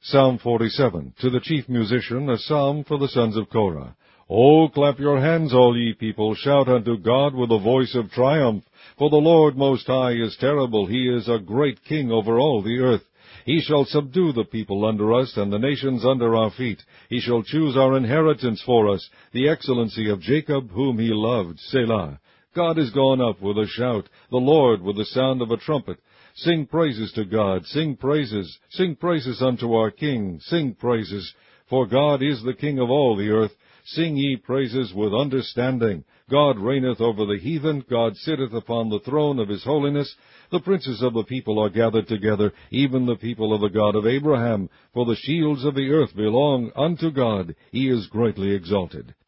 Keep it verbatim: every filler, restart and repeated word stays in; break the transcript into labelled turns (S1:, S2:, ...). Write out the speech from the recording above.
S1: Psalm forty-seven, to the chief musician, a psalm for the sons of Korah. O clap your hands, all ye people, shout unto God with a voice of triumph. For the Lord Most High is terrible, he is a great king over all the earth. He shall subdue the people under us, and the nations under our feet. He shall choose our inheritance for us, the excellency of Jacob, whom he loved. Selah. God is gone up with a shout, the Lord with the sound of a trumpet. Sing praises to God, sing praises, sing praises unto our King, sing praises. For God is the King of all the earth. Sing ye praises with understanding. God reigneth over the heathen, God sitteth upon the throne of his holiness. The princes of the people are gathered together, even the people of the God of Abraham. For the shields of the earth belong unto God, he is greatly exalted.